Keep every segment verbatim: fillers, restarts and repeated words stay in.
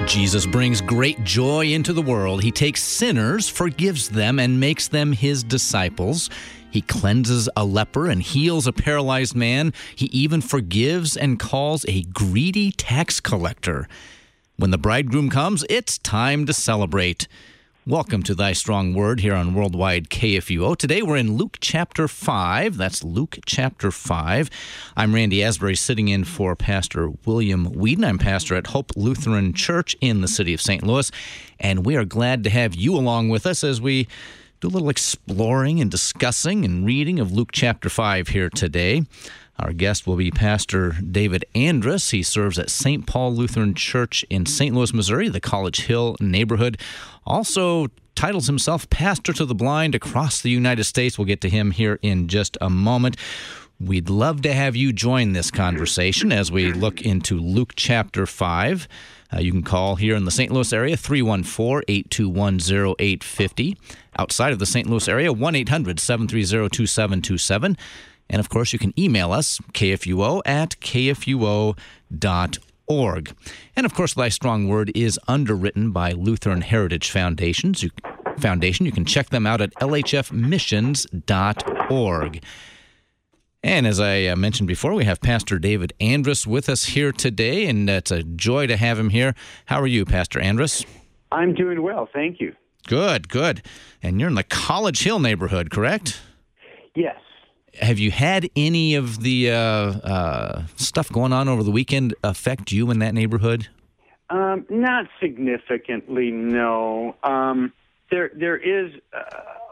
Jesus brings great joy into the world. He takes sinners, forgives them, and makes them his disciples. He cleanses a leper and heals a paralyzed man. He even forgives and calls a greedy tax collector. When the bridegroom comes, it's time to celebrate. Welcome to Thy Strong Word here on Worldwide K F U O. Today we're in Luke chapter five. That's Luke chapter five. I'm Randy Asbury, sitting in for Pastor William Whedon. I'm pastor at Hope Lutheran Church in the city of Saint Louis, and we are glad to have you along with us as we do a little exploring and discussing and reading of Luke chapter five here today. Our guest will be Pastor David Andrus. He serves at Saint Paul Lutheran Church in Saint Louis, Missouri, the College Hill neighborhood. Also titles himself Pastor to the Blind across the United States. We'll get to him here in just a moment. We'd love to have you join this conversation as we look into Luke chapter five. Uh, you can call here in the Saint Louis area, three one four, eight two one, zero eight five zero. Outside of the Saint Louis area, one eight hundred, seven three zero, two seven two seven. And, of course, you can email us, K F U O at K F U O dot org. And, of course, Thy Strong Word is underwritten by Lutheran Heritage Foundations. You, Foundation. You can check them out at L H F missions dot org. And as I uh, mentioned before, we have Pastor David Andrus with us here today, and uh, it's a joy to have him here. How are you, Pastor Andrus? I'm doing well, thank you. Good, good. And you're in the College Hill neighborhood, correct? Yes. Have you had any of the uh, uh, stuff going on over the weekend affect you in that neighborhood? Um, not significantly, no. Um, there, there is uh,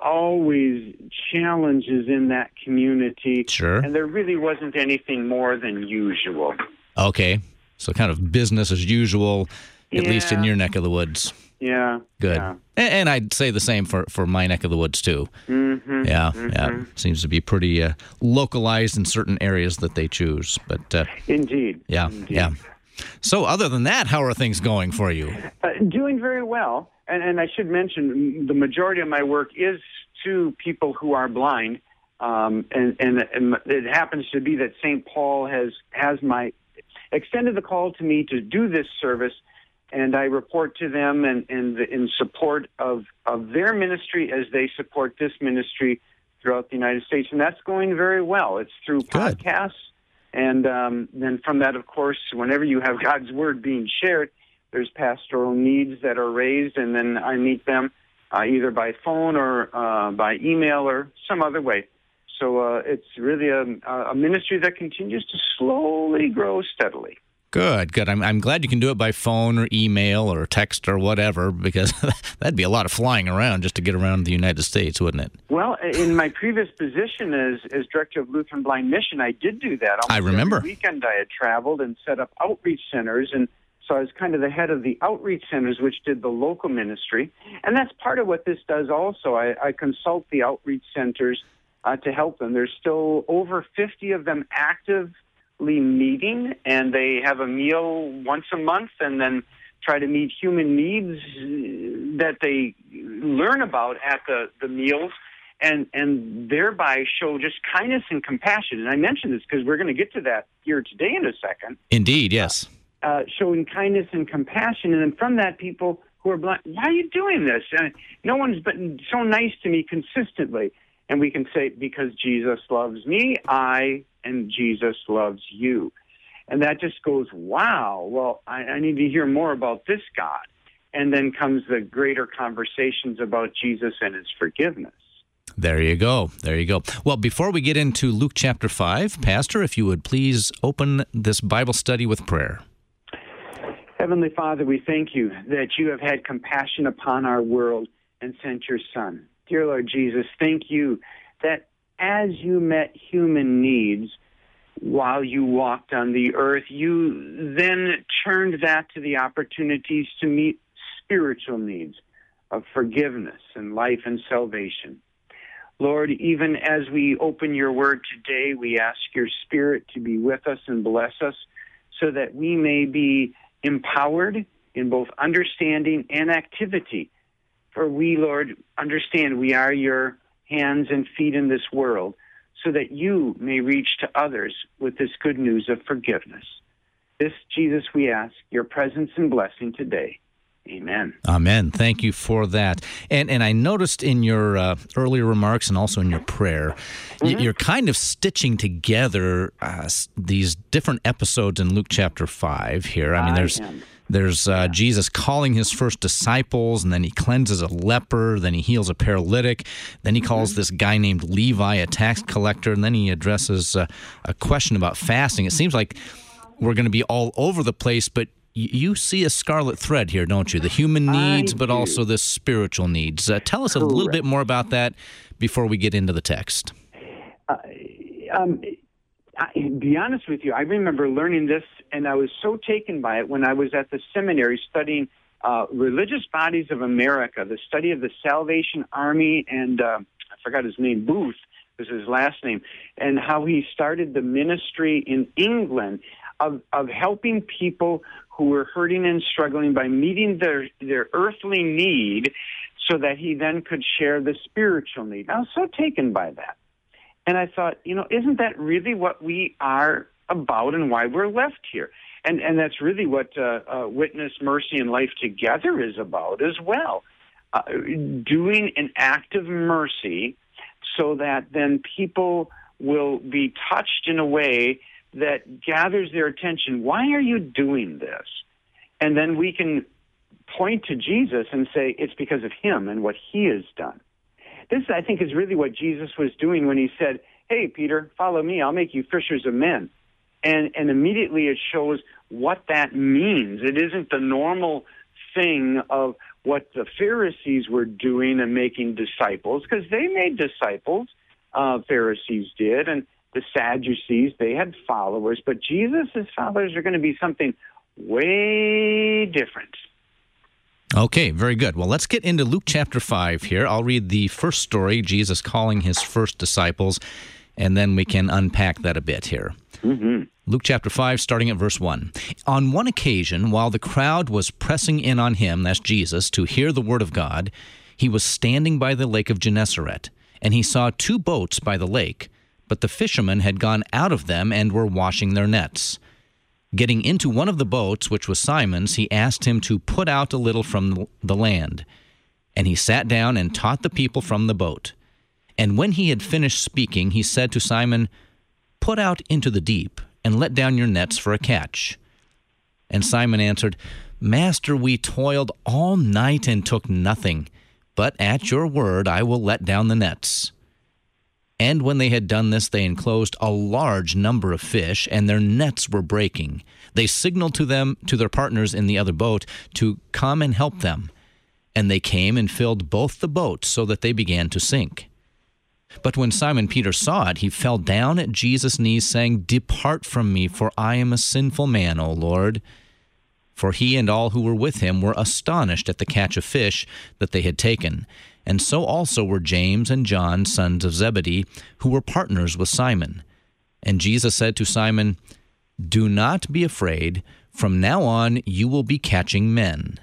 always challenges in that community. Sure. And there really wasn't anything more than usual. Okay. So kind of business as usual, at Yeah. least in your neck of the woods. Yeah. Good. Yeah. And, and I'd say the same for, for my neck of the woods, too. Mm-hmm, yeah, mm-hmm. yeah. Seems to be pretty uh, localized in certain areas that they choose. But uh, Indeed. Yeah, Indeed. yeah. So other than that, how are things going for you? Uh, doing very well. And, and I should mention, the majority of my work is to people who are blind. Um, and, and, and it happens to be that Saint Paul has, has my extended the call to me to do this service. And I report to them and, and in support of, of their ministry as they support this ministry throughout the United States. And that's going very well. It's through Good. podcasts. And um, then from that, of course, whenever you have God's Word being shared, there's pastoral needs that are raised. And then I meet them uh, either by phone or uh, by email or some other way. So uh, it's really a, a ministry that continues to slowly grow steadily. Good, good. I'm I'm glad you can do it by phone or email or text or whatever, because that'd be a lot of flying around just to get around the United States, wouldn't it? Well, in my previous position as, as director of Lutheran Blind Mission, I did do that. Almost I remember. Every weekend I had traveled and set up outreach centers, and so I was kind of the head of the outreach centers, which did the local ministry. And that's part of what this does also. I, I consult the outreach centers uh, to help them. There's still over fifty of them active meeting, and they have a meal once a month and then try to meet human needs that they learn about at the, the meals and, and thereby show just kindness and compassion. And I mention this because we're going to get to that here today in a second. Indeed, yes. Uh, showing kindness and compassion. And then from that, people who are blind, why are you doing this? Uh, no one's been so nice to me consistently. And we can say, because Jesus loves me, I and Jesus loves you. And that just goes, wow, well, I, I need to hear more about this God. And then comes the greater conversations about Jesus and his forgiveness. There you go. There you go. Well, before we get into Luke chapter five, Pastor, if you would please open this Bible study with prayer. Heavenly Father, we thank you that you have had compassion upon our world and sent your Son. Dear Lord Jesus, thank you that as you met human needs while you walked on the earth, you then turned that to the opportunities to meet spiritual needs of forgiveness and life and salvation. Lord, even as we open your word today, we ask your Spirit to be with us and bless us so that we may be empowered in both understanding and activity. For we, Lord, understand we are your hands and feet in this world so that you may reach to others with this good news of forgiveness. This, Jesus, we ask your presence and blessing today. Amen. Amen. Thank you for that. And and I noticed in your uh, earlier remarks and also in your prayer, mm-hmm. y- you're kind of stitching together uh, these different episodes in Luke chapter five here. I mean, there's I there's uh, yeah. Jesus calling his first disciples, and then he cleanses a leper, then he heals a paralytic, then he calls mm-hmm. this guy named Levi a tax collector, and then he addresses uh, a question about fasting. It seems like we're going to be all over the place, but you see a scarlet thread here, don't you? The human needs, I but do. also the spiritual needs. Uh, tell us Correct. a little bit more about that before we get into the text. Uh, um, I, to be honest with you, I remember learning this, and I was so taken by it when I was at the seminary studying uh, Religious Bodies of America, the study of the Salvation Army, and uh, I forgot his name, Booth was his last name, and how he started the ministry in England of, of helping people who were hurting and struggling by meeting their, their earthly need so that he then could share the spiritual need. I was so taken by that. And I thought, you know, isn't that really what we are about and why we're left here? And and that's really what uh, uh, Witness, Mercy, and Life Together is about as well. Uh, doing an act of mercy so that then people will be touched in a way that gathers their attention. Why are you doing this? And then we can point to Jesus and say it's because of him and what he has done. This, I think, is really what Jesus was doing when he said, hey, Peter, follow me. I'll make you fishers of men. And, and immediately it shows what that means. It isn't the normal thing of what the Pharisees were doing and making disciples, because they made disciples, uh, Pharisees did, and the Sadducees, they had followers, but Jesus' followers are going to be something way different. Okay, very good. Well, let's get into Luke chapter five here. I'll read the first story, Jesus calling his first disciples, and then we can unpack that a bit here. Mm-hmm. Luke chapter five, starting at verse one. On one occasion, while the crowd was pressing in on him, that's Jesus, to hear the word of God, he was standing by the lake of Gennesaret, and he saw two boats by the lake, but the fishermen had gone out of them and were washing their nets. Getting into one of the boats, which was Simon's, he asked him to put out a little from the land. And he sat down and taught the people from the boat. And when he had finished speaking, he said to Simon, "Put out into the deep, and let down your nets for a catch." And Simon answered, "Master, we toiled all night and took nothing, but at your word I will let down the nets." And when they had done this, they enclosed a large number of fish, and their nets were breaking. They signaled to them, to their partners in the other boat, to come and help them. And they came and filled both the boats, so that they began to sink. But when Simon Peter saw it, he fell down at Jesus' knees, saying, "Depart from me, for I am a sinful man, O Lord." For he and all who were with him were astonished at the catch of fish that they had taken. And so also were James and John, sons of Zebedee, who were partners with Simon. And Jesus said to Simon, "Do not be afraid. From now on you will be catching men."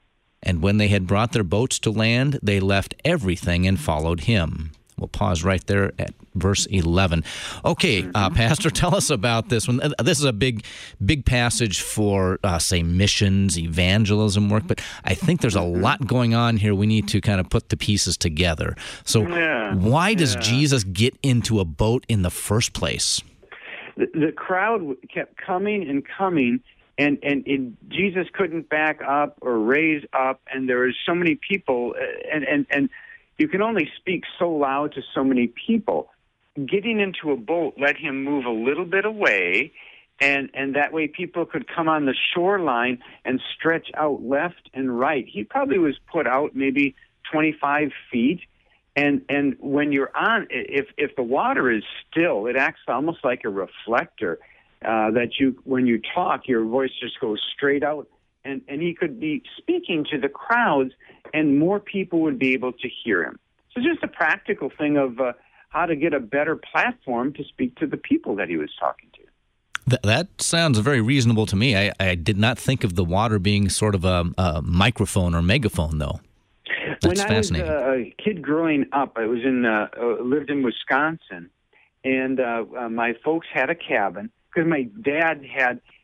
And when they had brought their boats to land, they left everything and followed him. We'll pause right there at verse eleven. Okay, uh, Pastor, tell us about this one. This is a big, big passage for, uh, say, missions, evangelism work, but I think there's a lot going on here. We need to kind of put the pieces together. So yeah, why does yeah. Jesus get into a boat in the first place? The, the crowd kept coming and coming, and, and it, Jesus couldn't back up or raise up, and there were so many people, and, and, and you can only speak so loud to so many people. Getting into a boat let him move a little bit away, and, and that way people could come on the shoreline and stretch out left and right. He probably was put out maybe twenty-five feet, and and when you're on, if if the water is still, it acts almost like a reflector, uh, that you, when you talk, your voice just goes straight out. And, and he could be speaking to the crowds, and more people would be able to hear him. So just a practical thing of uh, how to get a better platform to speak to the people that he was talking to. Th- that sounds very reasonable to me. I, I did not think of the water being sort of a, a microphone or megaphone, though. That's when fascinating. I was uh, a kid growing up, I was in uh, uh, lived in Wisconsin, and uh, uh, my folks had a cabin because my dad had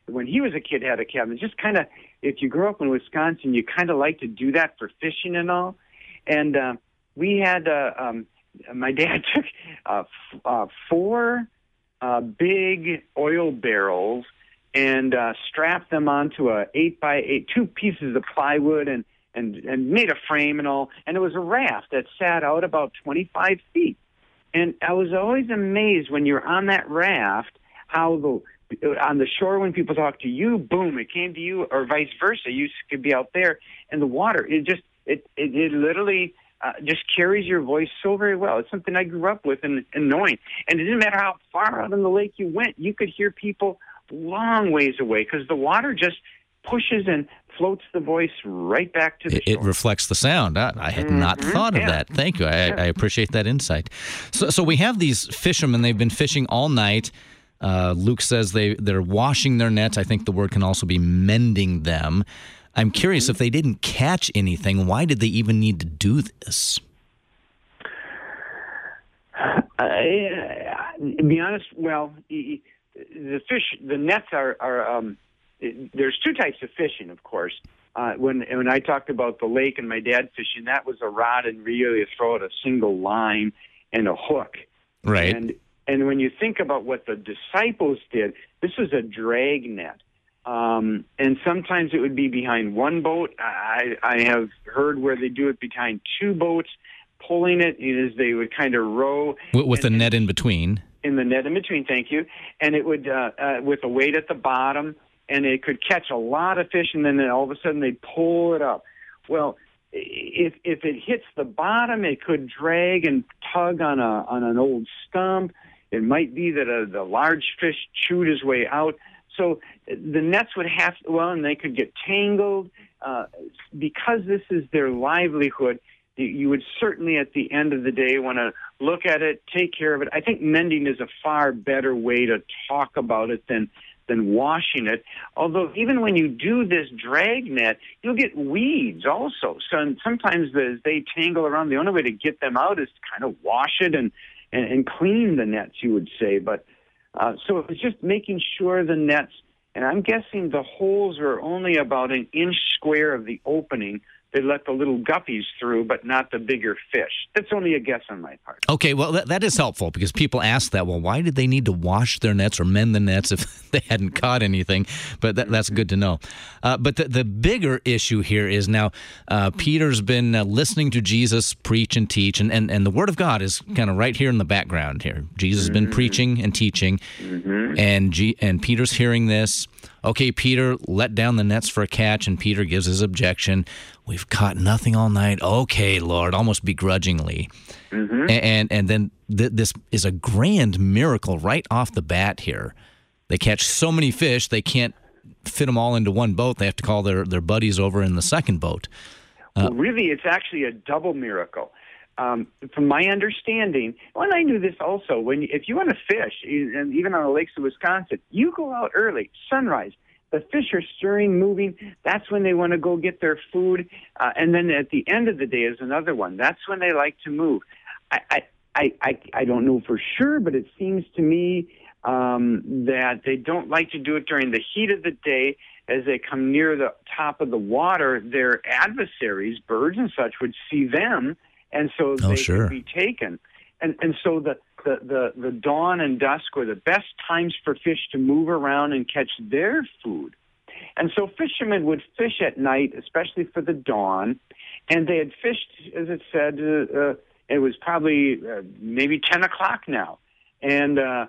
when he was a kid, had a cabin. Just kind of, if you grew up in Wisconsin, you kind of like to do that for fishing and all. And uh, we had, uh, um, my dad took uh, f- uh, four uh, big oil barrels and uh, strapped them onto a eight by eight, two pieces of plywood, and, and, and made a frame and all. And it was a raft that sat out about twenty-five feet. And I was always amazed when you're on that raft, how the on the shore when people talk to you, boom, it came to you, or vice versa. You could be out there, and the water, it just, it, it, it literally uh, just carries your voice so very well. It's something I grew up with and, and knowing. And it didn't matter how far out in the lake you went, you could hear people long ways away because the water just pushes and floats the voice right back to the it, shore. It reflects the sound. I, I had mm-hmm. not thought of yeah. that. Thank you. I, yeah. I appreciate that insight. So, so we have these fishermen. They've been fishing all night. Uh, Luke says they, they're washing their nets. I think the word can also be mending them. I'm curious, mm-hmm. if they didn't catch anything, why did they even need to do this? Uh, to be honest, well, the fish, the nets are, are um, there's two types of fishing, of course. Uh, when when I talked about the lake and my dad fishing, that was a rod and reel. You throw out a single line and a hook. Right. And and when you think about what the disciples did, this was a drag net. Um, and sometimes it would be behind one boat. I, I have heard where they do it behind two boats, pulling it as they would kind of row. With, with and, a net in between. In the net in between, thank you. And it would, uh, uh, with a weight at the bottom, and it could catch a lot of fish, and then all of a sudden they'd pull it up. Well, if if it hits the bottom, it could drag and tug on a on an old stump. It might be that a, the large fish chewed his way out. So the nets would have to, well, and they could get tangled. Uh, because this is their livelihood, you would certainly at the end of the day want to look at it, take care of it. I think mending is a far better way to talk about it than than washing it. Although even when you do this drag net, you'll get weeds also. So sometimes as they tangle around, the only way to get them out is to kind of wash it and, and, and clean the nets, you would say. But uh, so it was just making sure the nets, and I'm guessing the holes are only about an inch square of the opening. They let the little guppies through, but not the bigger fish. That's only a guess on my part. Okay, well, that, that is helpful because people ask that, well, why did they need to wash their nets or mend the nets if they hadn't caught anything? But that, that's good to know. Uh, but the, the bigger issue here is now uh, Peter's been uh, listening to Jesus preach and teach, and, and, and the Word of God is kind of right here in the background here. Jesus has been mm-hmm. preaching and teaching, mm-hmm. and G- and Peter's hearing this. Okay, Peter, let down the nets for a catch, and Peter gives his objection. We've caught nothing all night. Okay, Lord, almost begrudgingly. Mm-hmm. And and then th- this is a grand miracle right off the bat here. They catch so many fish, they can't fit them all into one boat. They have to call their, their buddies over in the second boat. Uh, well, really, it's actually a double miracle. Um, from my understanding, well, and I knew this also, when you, if you want to fish, and even on the lakes of Wisconsin, you go out early, sunrise. The fish are stirring, moving. That's when they want to go get their food. Uh, and then at the end of the day is another one. That's when they like to move. I I, I, I, I don't know for sure, but it seems to me um, that they don't like to do it during the heat of the day. As they come near the top of the water, their adversaries, birds and such, would see them, and so oh, they sure. could be taken. And and so the, the, the, the dawn and dusk were the best times for fish to move around and catch their food. And so fishermen would fish at night, especially for the dawn, and they had fished, as it said, uh, uh, it was probably uh, maybe ten o'clock now. And uh,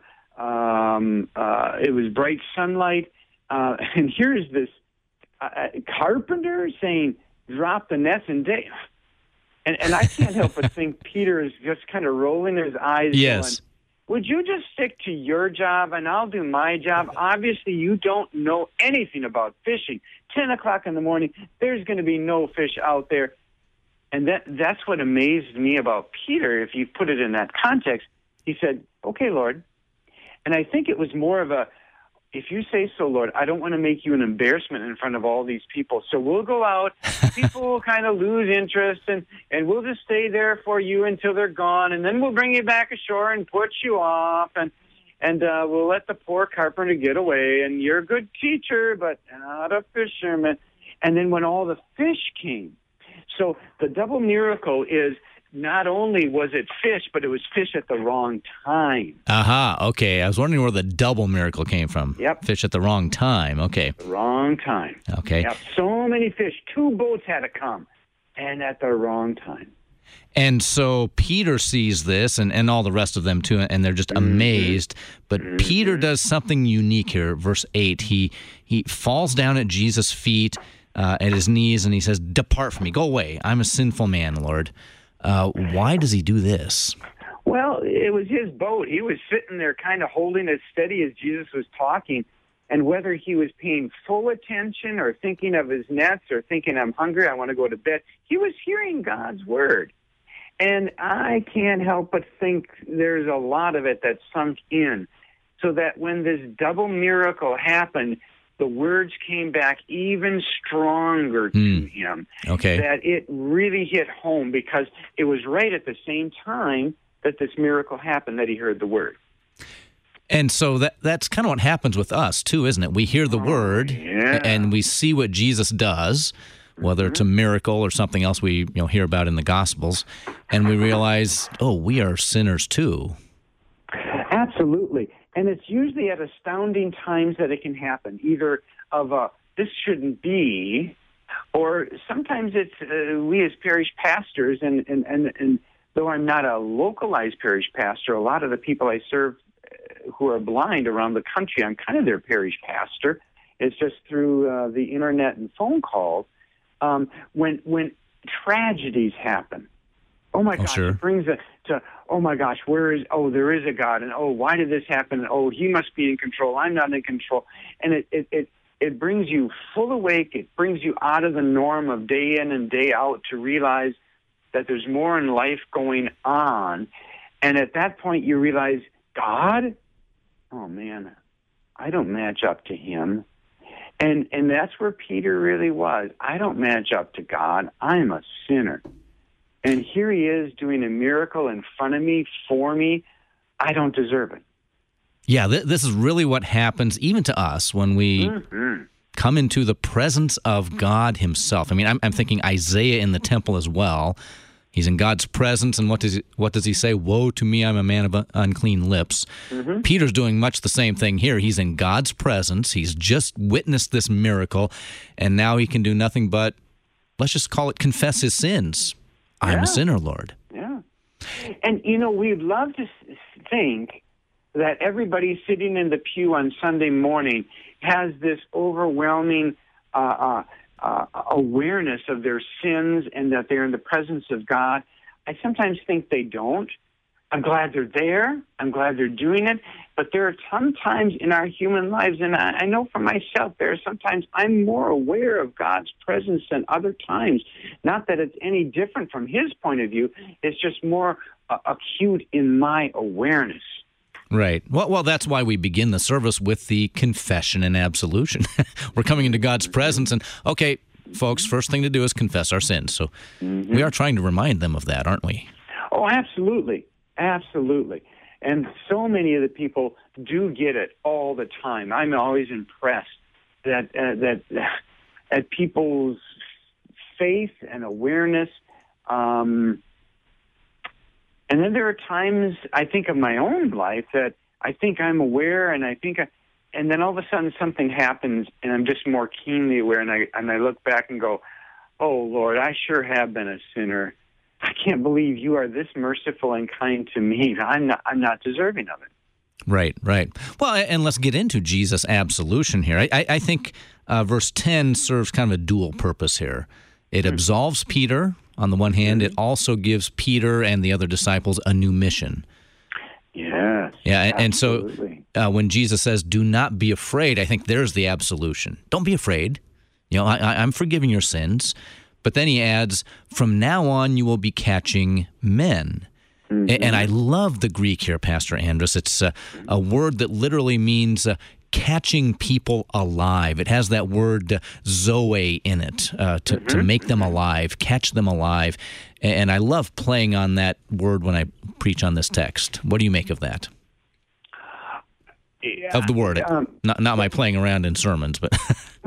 um, uh, it was bright sunlight. Uh, and here's this uh, carpenter saying, drop the nets and day. And, and I can't help but think Peter is just kind of rolling his eyes. Yes. Going, would you just stick to your job and I'll do my job? Obviously, you don't know anything about fishing. ten o'clock in the morning, there's going to be no fish out there. And that that's what amazed me about Peter, if you put it in that context. He said, okay, Lord. And I think it was more of a, if you say so, Lord, I don't want to make you an embarrassment in front of all these people. So we'll go out. People will kind of lose interest, and, and we'll just stay there for you until they're gone, and then we'll bring you back ashore and put you off. And and uh, we'll let the poor carpenter get away, and you're a good teacher, but not a fisherman. And then when all the fish came, so the double miracle is not only was it fish, but it was fish at the wrong time. Aha, uh-huh, okay. I was wondering where the double miracle came from. Yep. Fish at the wrong time, okay. The wrong time. Okay. Yep. So many fish. Two boats had to come, and at the wrong time. And so Peter sees this, and, and all the rest of them too, and they're just mm-hmm. amazed. But mm-hmm. Peter does something unique here. Verse eight, he he falls down at Jesus' feet, uh, at his knees, and he says, "Depart from me. Go away. I'm a sinful man, Lord." Uh, why does he do this? Well, it was his boat. He was sitting there kind of holding it steady as Jesus was talking. And whether he was paying full attention or thinking of his nets or thinking, I'm hungry, I want to go to bed, he was hearing God's word. And I can't help but think there's a lot of it that sunk in, so that when this double miracle happened, the words came back even stronger to mm. him. Okay. That it really hit home, because it was right at the same time that this miracle happened that he heard the word. And so that that's kind of what happens with us, too, isn't it? We hear the oh, word, yeah. and we see what Jesus does, whether mm-hmm. it's a miracle or something else we you know hear about in the Gospels, and we realize, oh, we are sinners, too. Absolutely. And it's usually at astounding times that it can happen, either of a, this shouldn't be, or sometimes it's uh, we as parish pastors, and, and, and, and though I'm not a localized parish pastor, a lot of the people I serve uh, who are blind around the country, I'm kind of their parish pastor. It's just through uh, the internet and phone calls. Um, when when tragedies happen, oh my oh, gosh, sure. it brings a to, oh my gosh, where is, oh, there is a God, and oh, why did this happen? And, oh, he must be in control, I'm not in control. And it, it, it, it brings you full awake, it brings you out of the norm of day in and day out to realize that there's more in life going on. And at that point you realize, God? Oh man, I don't match up to him. And and that's where Peter really was. I don't match up to God. I'm a sinner. And here he is doing a miracle in front of me, for me. I don't deserve it. Yeah, th- this is really what happens even to us when we mm-hmm. come into the presence of God himself. I mean, I'm, I'm thinking Isaiah in the temple as well. He's in God's presence, and what does he, what does he say? Woe to me, I'm a man of unclean lips. Mm-hmm. Peter's doing much the same thing here. He's in God's presence. He's just witnessed this miracle, and now he can do nothing but, let's just call it, confess his sins. Yeah. I'm a sinner, Lord. Yeah. And, you know, we'd love to think that everybody sitting in the pew on Sunday morning has this overwhelming uh, uh, uh, awareness of their sins and that they're in the presence of God. I sometimes think they don't. I'm glad they're there. I'm glad they're doing it. But there are some times in our human lives, and I, I know for myself, there are sometimes I'm more aware of God's presence than other times. Not that it's any different from his point of view. It's just more uh, acute in my awareness. Right. Well, well, that's why we begin the service with the confession and absolution. We're coming into God's presence, and, okay, folks, first thing to do is confess our sins. So mm-hmm. we are trying to remind them of that, aren't we? Oh, absolutely. Absolutely. And so many of the people do get it all the time. I'm always impressed that uh, that at people's faith and awareness. Um, and then there are times I think of my own life that I think I'm aware, and I think, I, and then all of a sudden something happens, and I'm just more keenly aware, and I and I look back and go, "Oh Lord, I sure have been a sinner. I can't believe you are this merciful and kind to me. I'm not, I'm not deserving of it." Right, right. Well, and let's get into Jesus' absolution here. I, I, I think uh, verse ten serves kind of a dual purpose here. It mm-hmm. absolves Peter on the one hand. Mm-hmm. It also gives Peter and the other disciples a new mission. Yes. Yeah, absolutely. And so uh, when Jesus says, "Do not be afraid," I think there's the absolution. Don't be afraid. You know, I, I'm forgiving your sins. But then he adds, from now on, you will be catching men. Mm-hmm. And I love the Greek here, Pastor Andrus. It's a, a word that literally means uh, catching people alive. It has that word uh, zoe in it, uh, to, mm-hmm. to make them alive, catch them alive. And I love playing on that word when I preach on this text. What do you make of that? of the word. Um, not not my playing around in sermons, but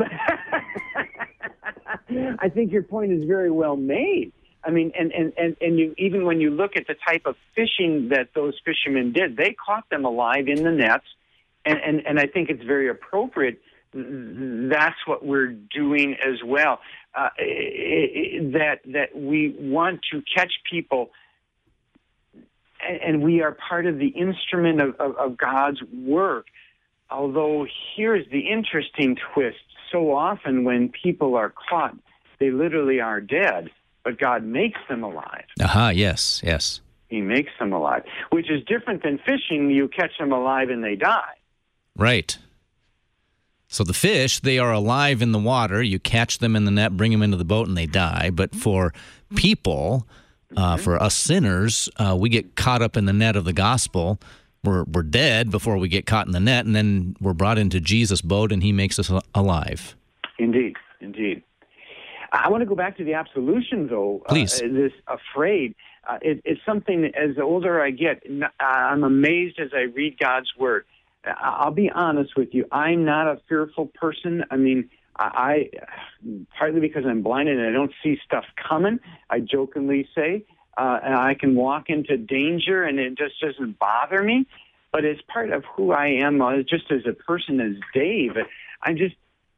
I think your point is very well made. I mean, and, and, and, and you, even when you look at the type of fishing that those fishermen did, they caught them alive in the nets, and, and, and I think it's very appropriate. That's what we're doing as well, uh, that, that we want to catch people, and we are part of the instrument of, of, of God's work. Although here's the interesting twist. So often when people are caught, they literally are dead, but God makes them alive. Aha, uh-huh, yes, yes. He makes them alive, which is different than fishing. You catch them alive and they die. Right. So the fish, they are alive in the water. You catch them in the net, bring them into the boat, and they die. But for people, uh, mm-hmm. for us sinners, uh, we get caught up in the net of the gospel. We're we're dead before we get caught in the net, and then we're brought into Jesus' boat, and he makes us alive. Indeed, indeed. I want to go back to the absolution, though. Please. Uh, this afraid. Uh, it, it's something, as the older I get, I'm amazed as I read God's Word. I'll be honest with you. I'm not a fearful person. I mean, I, I partly because I'm blinded and I don't see stuff coming, I jokingly say, uh, and I can walk into danger and it just doesn't bother me. But as part of who I am, uh, just as a person, as Dave, I'm just,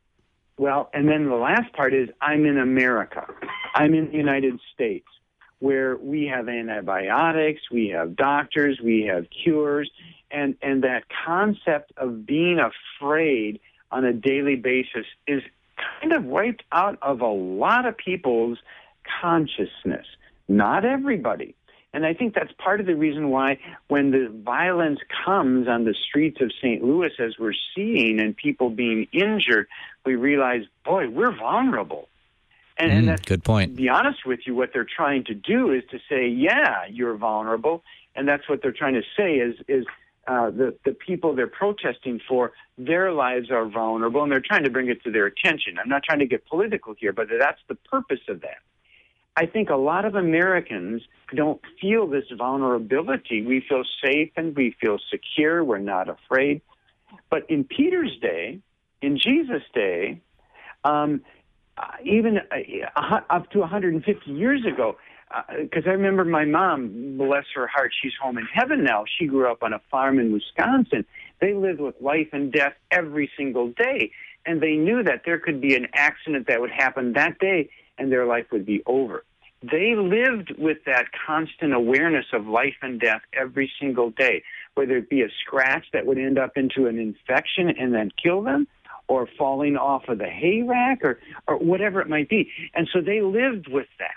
well, and then the last part is I'm in America. I'm in the United States, where we have antibiotics, we have doctors, we have cures, and, and that concept of being afraid on a daily basis is kind of wiped out of a lot of people's consciousness. Not everybody. And I think that's part of the reason why when the violence comes on the streets of Saint Louis, as we're seeing, and people being injured, we realize, boy, we're vulnerable. And, mm, and that's, good point. To be honest with you, what they're trying to do is to say, yeah, you're vulnerable. And that's what they're trying to say is, is uh, the, the people they're protesting for, their lives are vulnerable, and they're trying to bring it to their attention. I'm not trying to get political here, but that's the purpose of that. I think a lot of Americans don't feel this vulnerability. We feel safe and we feel secure. We're not afraid. But in Peter's day, in Jesus' day, um, even uh, up to one hundred fifty years ago, because uh, I remember my mom, bless her heart, she's home in heaven now. She grew up on a farm in Wisconsin. They lived with life and death every single day. And they knew that there could be an accident that would happen that day and their life would be over. They lived with that constant awareness of life and death every single day, whether it be a scratch that would end up into an infection and then kill them, or falling off of the hay rack, or, or whatever it might be. And so they lived with that.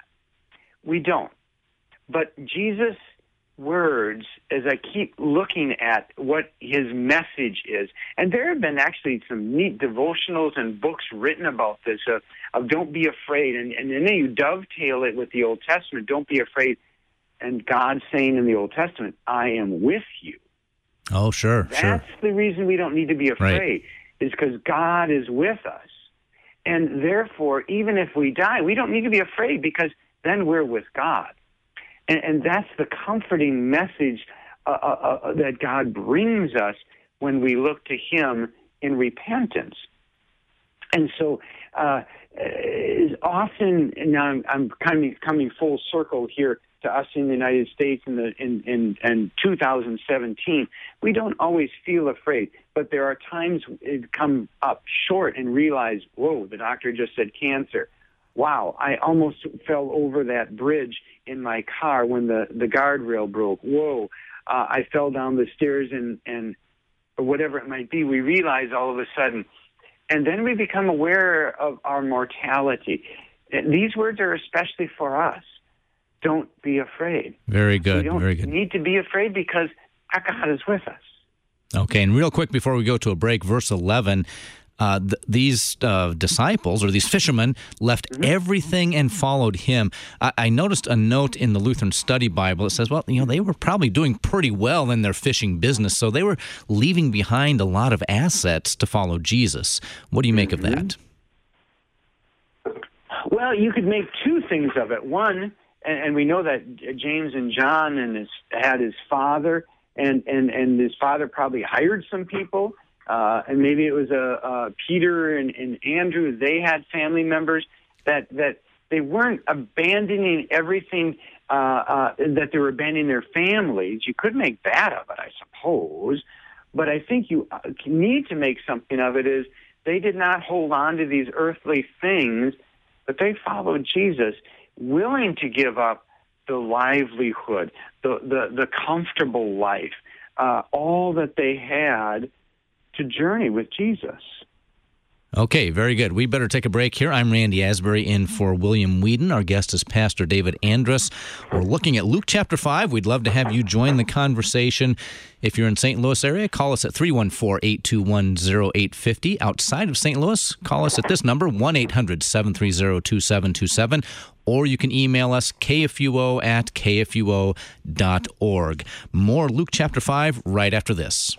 We don't. But Jesus' words, as I keep looking at what his message is, and there have been actually some neat devotionals and books written about this, of, of don't be afraid, and, and then you dovetail it with the Old Testament, don't be afraid, and God saying in the Old Testament, I am with you. Oh, sure, That's sure. the reason we don't need to be afraid, right. Is because God is with us. And therefore, even if we die, we don't need to be afraid, because then we're with God. And, and that's the comforting message uh, uh, uh, that God brings us when we look to him in repentance. And so uh, often, now I'm, I'm coming, coming full circle here to us in the United States in, the, in, in, in two thousand seventeen, we don't always feel afraid, but there are times it come up short and realize, whoa, the doctor just said cancer. Wow, I almost fell over that bridge in my car when the, the guardrail broke. Whoa, uh, I fell down the stairs and, and or whatever it might be. We realize all of a sudden. And then we become aware of our mortality. These words are especially for us. Don't be afraid. Very good, we don't very good. need to be afraid because our God is with us. Okay, and real quick before we go to a break, verse eleven, Uh, th- these uh, disciples, or these fishermen, left mm-hmm. everything and followed him. I-, I noticed a note in the Lutheran Study Bible. It says, well, you know, they were probably doing pretty well in their fishing business, so they were leaving behind a lot of assets to follow Jesus. What do you make mm-hmm. of that? Well, you could make two things of it. One, and, and we know that James and John and his, had his father, and, and, and his father probably hired some people, uh, and maybe it was a, uh, Peter and, and Andrew. They had family members that, that they weren't abandoning everything, uh, uh, that they were abandoning their families. You could make that of it, I suppose, but I think you need to make something of it is they did not hold on to these earthly things, but they followed Jesus, willing to give up the livelihood, the, the, the comfortable life, uh, all that they had to journey with Jesus. Okay, very good. We better take a break here. I'm Randy Asbury in for William Whedon. Our guest is Pastor David Andrus. We're looking at Luke chapter five. We'd love to have you join the conversation. If you're in Saint Louis area, call us at three one four, eight two one, zero eight five zero. Outside of Saint Louis, call us at this number, one eight hundred, seven three zero, two seven two seven. Or you can email us, k f u o at k f u o dot org. More Luke chapter five right after this.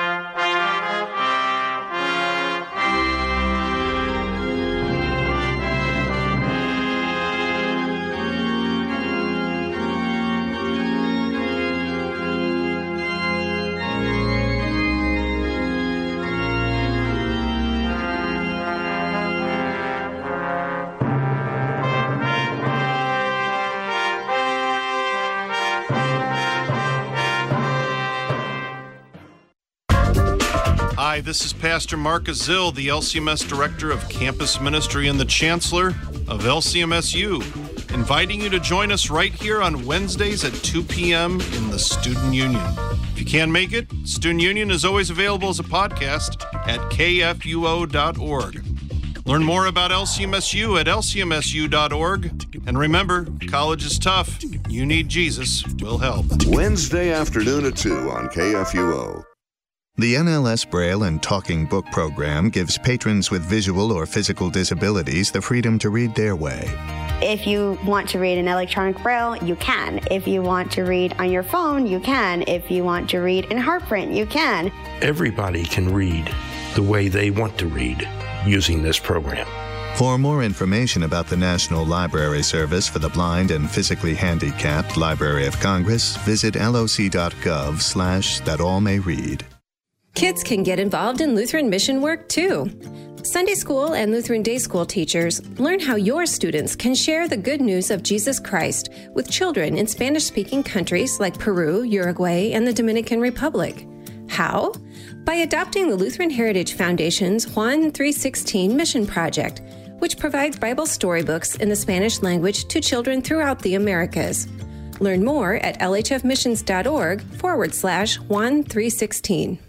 Hi, this is Pastor Mark Azil, the L C M S Director of Campus Ministry and the Chancellor of L C M S U, inviting you to join us right here on Wednesdays at two p.m. in the Student Union. If you can't make it, Student Union is always available as a podcast at k f u o dot org. Learn more about L C M S U at l c m s u dot org. And remember, college is tough. You need Jesus. We'll help. Wednesday afternoon at two on K F U O. The N L S Braille and Talking Book program gives patrons with visual or physical disabilities the freedom to read their way. If you want to read in electronic Braille, you can. If you want to read on your phone, you can. If you want to read in heart print, you can. Everybody can read the way they want to read using this program. For more information about the National Library Service for the Blind and Physically Handicapped, Library of Congress, visit loc.gov slash that all may read. Kids can get involved in Lutheran mission work, too. Sunday school and Lutheran day school teachers learn how your students can share the good news of Jesus Christ with children in Spanish-speaking countries like Peru, Uruguay, and the Dominican Republic. How? By adopting the Lutheran Heritage Foundation's Juan three sixteen Mission Project, which provides Bible storybooks in the Spanish language to children throughout the Americas. Learn more at lhfmissions.org forward slash Juan three sixteen.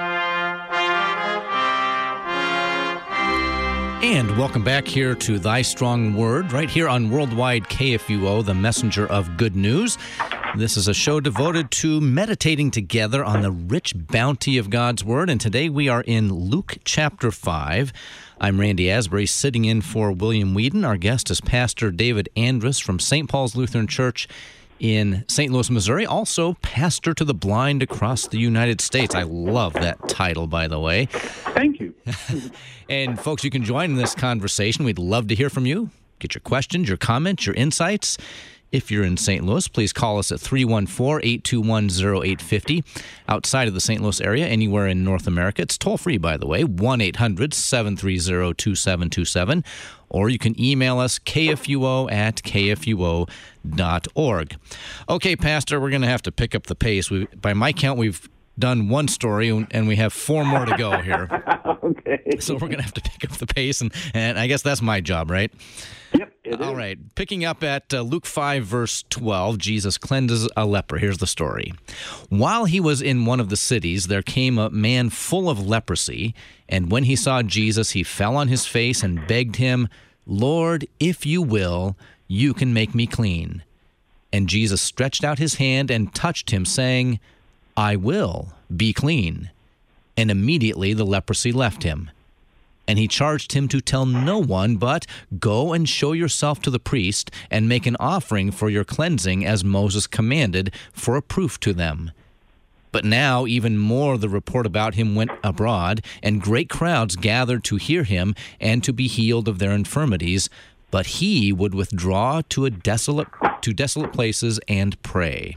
And welcome back here to Thy Strong Word, right here on Worldwide K F U O, the messenger of good news. This is a show devoted to meditating together on the rich bounty of God's Word, and today we are in Luke chapter five. I'm Randy Asbury, sitting in for William Whedon. Our guest is Pastor David Andrus from Saint Paul's Lutheran Church in Saint Louis, Missouri, also pastor to the blind across the United States. I love that title, by the way. Thank you. And folks, you can join in this conversation. We'd love to hear from you. Get your questions, your comments, your insights. If you're in Saint Louis, please call us at three one four, eight two one, zero eight five zero. Outside of the Saint Louis area, anywhere in North America, it's toll-free, by the way, one eight hundred, seven three zero, two seven two seven. Or you can email us, k f u o at k f u o dot org. Okay, Pastor, we're going to have to pick up the pace. We, by my count, we've done one story, and we have four more to go here. Okay. So we're going to have to pick up the pace, and, and I guess that's my job, right? Yep, it All is. right. Picking up at uh, Luke five, verse twelve, Jesus cleanses a leper. Here's the story. While he was in one of the cities, there came a man full of leprosy, and when he saw Jesus, he fell on his face and begged him, "Lord, if you will, you can make me clean." And Jesus stretched out his hand and touched him, saying, "I will, be clean." And immediately the leprosy left him. And he charged him to tell no one, but go and show yourself to the priest and make an offering for your cleansing as Moses commanded, for a proof to them. But now even more the report about him went abroad, and great crowds gathered to hear him and to be healed of their infirmities. But he would withdraw to a desolate to desolate places and pray.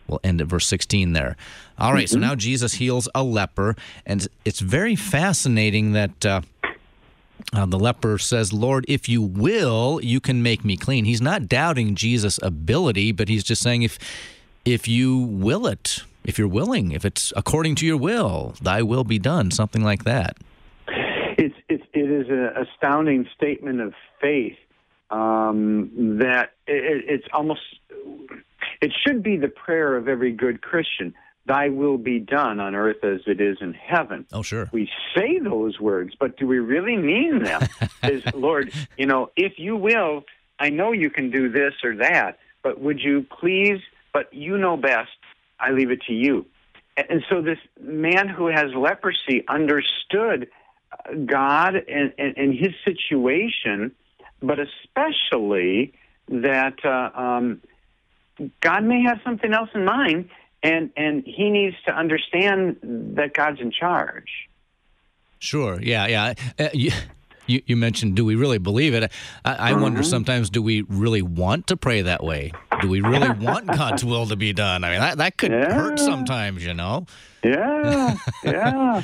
We'll end at verse sixteen there. All right, Mm-hmm. so now Jesus heals a leper, and it's very fascinating that uh, uh, the leper says, Lord, if you will, you can make me clean. He's not doubting Jesus' ability, but he's just saying, if if you will it, if you're willing, if it's according to your will, thy will be done, something like that. It's, it's, it is an astounding statement of faith um, that it, it's almost, it should be the prayer of every good Christian. Thy will be done on earth as it is in heaven. Oh, sure. We say those words, but do we really mean them? Is, Lord, you know, if you will, I know you can do this or that, but would you please, but you know best, I leave it to you. And, and so this man who has leprosy understood God and, and, and his situation, but especially that uh, um, God may have something else in mind, and, and he needs to understand that God's in charge. Sure, yeah, yeah. Uh, you, you, you mentioned, do we really believe it? I, I Mm-hmm. wonder sometimes, do we really want to pray that way? Do we really want God's will to be done? I mean, that, that could Yeah. hurt sometimes, you know? Yeah, yeah.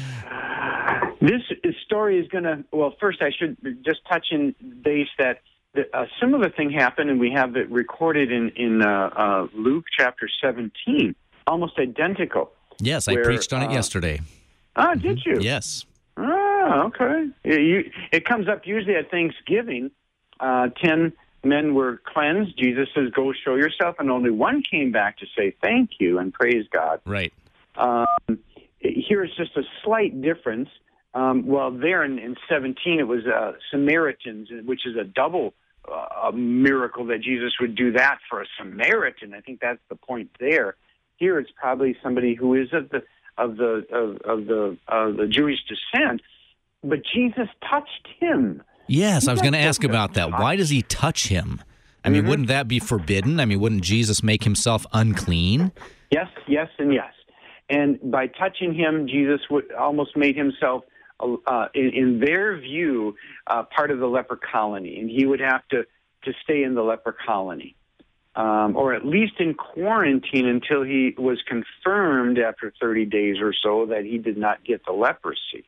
This story is going to, well, first I should just touch in base that the, a similar thing happened, and we have it recorded in, in uh, uh, Luke chapter seventeen, almost identical. Yes, I where, preached on it uh, yesterday. Ah, did you? Yes. Ah, okay. It, you, it comes up usually at Thanksgiving. Uh, ten men were cleansed. Jesus says, go show yourself, and only one came back to say thank you and praise God. Right. Um, here's just a slight difference. Um, well, there in, in seventeen, it was uh, Samaritans, which is a double uh, a miracle that Jesus would do that for a Samaritan. I think that's the point there. Here, it's probably somebody who is of the of the of, of the of the Jewish descent, but Jesus touched him. Yes, I was He going to doesn't ask about that. touch. Why does he touch him? I mean, Mhm. wouldn't that be forbidden? I mean, wouldn't Jesus make himself unclean? Yes, yes, and yes. And by touching him, Jesus would almost made himself, uh, in, in their view, uh, part of the leper colony, and he would have to, to stay in the leper colony, um, or at least in quarantine until he was confirmed after thirty days or so that he did not get the leprosy.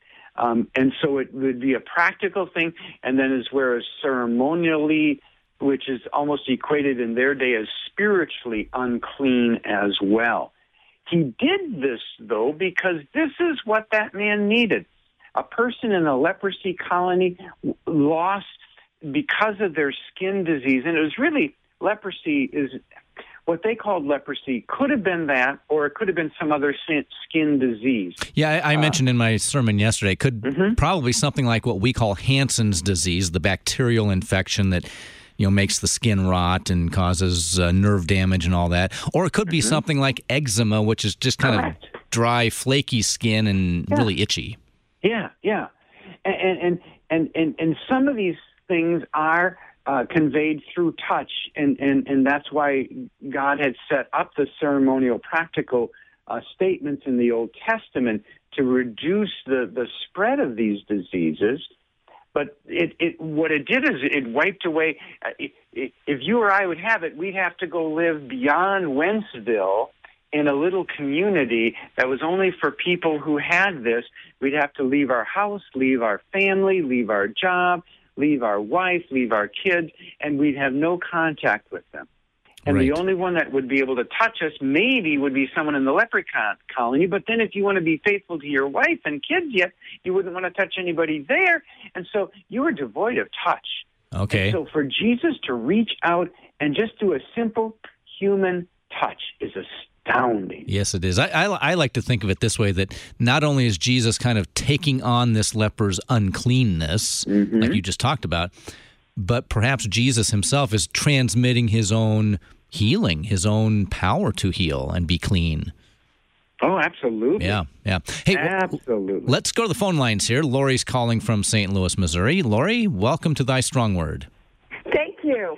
Um, and so it would be a practical thing, and then as whereas ceremonially, which is almost equated in their day as spiritually unclean as well. He did this, though, because this is what that man needed. A person in a leprosy colony lost because of their skin disease, and it was really, leprosy is, what they called leprosy could have been that, or it could have been some other skin disease. Yeah, I, I Uh, mentioned in my sermon yesterday, could Mhm. probably something like what we call Hansen's disease, the bacterial infection that, you know, makes the skin rot and causes uh, nerve damage and all that. Or it could be something like eczema, which is just kind Correct. of dry, flaky skin and Yeah. really itchy. Yeah, yeah, and and and and, and some of these things are uh, conveyed through touch, and, and and that's why God had set up the ceremonial, practical uh, statements in the Old Testament to reduce the the spread of these diseases. But it, it what it did is it wiped away. Uh, it, it, if you or I would have it, we'd have to go live beyond Wentzville in a little community that was only for people who had this. We'd have to leave our house, leave our family, leave our job, leave our wife, leave our kids, and we'd have no contact with them. And Right. the only one that would be able to touch us maybe would be someone in the leprechaun colony. But then if you want to be faithful to your wife and kids yet, you wouldn't want to touch anybody there. And so you were devoid of touch. Okay. And so for Jesus to reach out and just do a simple human touch is astounding. Yes, it is. I, I, I like to think of it this way, that not only is Jesus kind of taking on this leper's uncleanness, Mm-hmm. like you just talked about, but perhaps Jesus himself is transmitting his own healing, his own power to heal and be clean. Oh, absolutely. Yeah, yeah. Hey, w- Absolutely. let's go to the phone lines here. Lori's calling from Saint Louis, Missouri. Lori, welcome to Thy Strong Word. Thank you.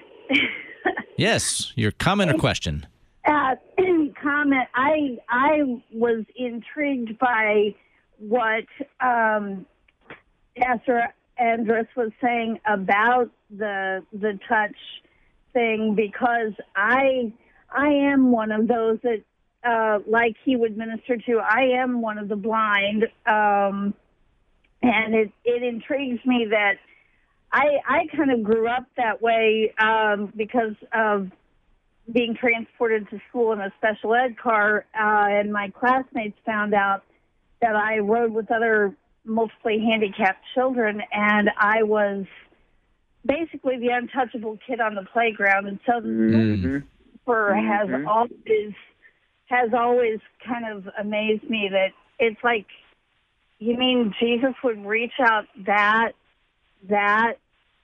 Yes, your comment or question? Uh, comment. I I was intrigued by what um, Pastor Andrus was saying about the the touch thing, because I I am one of those that, uh, like he would minister to. I am one of the blind, um, and it, it intrigues me that I, I kind of grew up that way um, because of being transported to school in a special ed car, uh, and my classmates found out that I rode with other mostly handicapped children, and I was basically the untouchable kid on the playground. And so Mm-hmm. for Mm-hmm. has always has always kind of amazed me that it's like, you mean Jesus would reach out that that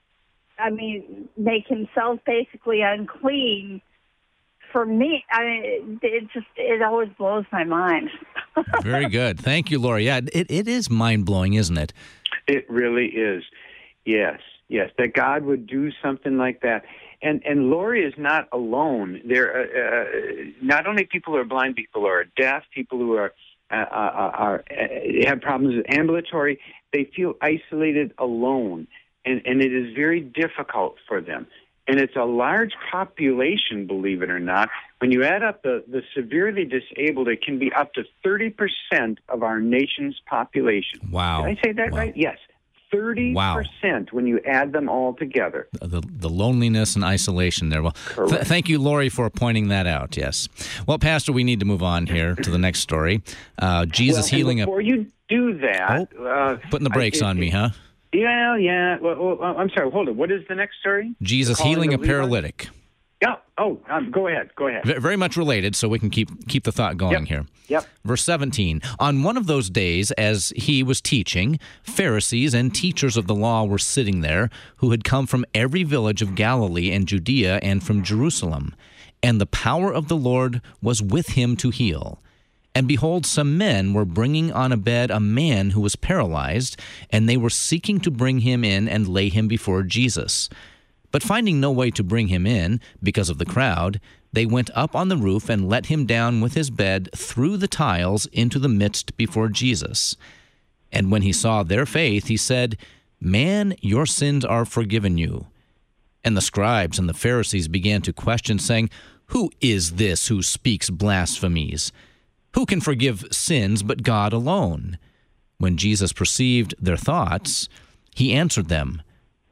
I mean make himself basically unclean for me? I mean, it just it always blows my mind. Very good. Thank you, Lori. Yeah, it, it is mind-blowing, isn't it? It really is. Yes, yes, that God would do something like that. And and Lori is not alone. There are uh, not only people who are blind, people who are deaf, people who are uh, are, are uh, have problems with ambulatory. They feel isolated, alone, and and it is very difficult for them. And it's a large population, believe it or not. When you add up the, the severely disabled, it can be up to thirty percent of our nation's population. Wow. Did I say that wow. right? Yes. thirty percent wow. when you add them all together. The, the loneliness and isolation there. Well, th- thank you, Lori, for pointing that out, yes. Well, Pastor, we need to move on here to the next story. Uh, Jesus well, healing before a... you do that... Oh, uh, putting the brakes I, it, on me, huh? Yeah, yeah. Well, well, I'm sorry, hold it. What is the next story? Jesus healing a paralytic. Yeah. Oh, um, go ahead. Go ahead. V- very much related, so we can keep keep the thought going yep. here. Yep. Verse seventeen. On one of those days, as he was teaching, Pharisees and teachers of the law were sitting there, who had come from every village of Galilee and Judea and from Jerusalem. And the power of the Lord was with him to heal. And behold, some men were bringing on a bed a man who was paralyzed, and they were seeking to bring him in and lay him before Jesus. But finding no way to bring him in, because of the crowd, they went up on the roof and let him down with his bed through the tiles into the midst before Jesus. And when he saw their faith, he said, "Man, your sins are forgiven you." And the scribes and the Pharisees began to question, saying, "Who is this who speaks blasphemies? Who can forgive sins but God alone?" When Jesus perceived their thoughts, he answered them,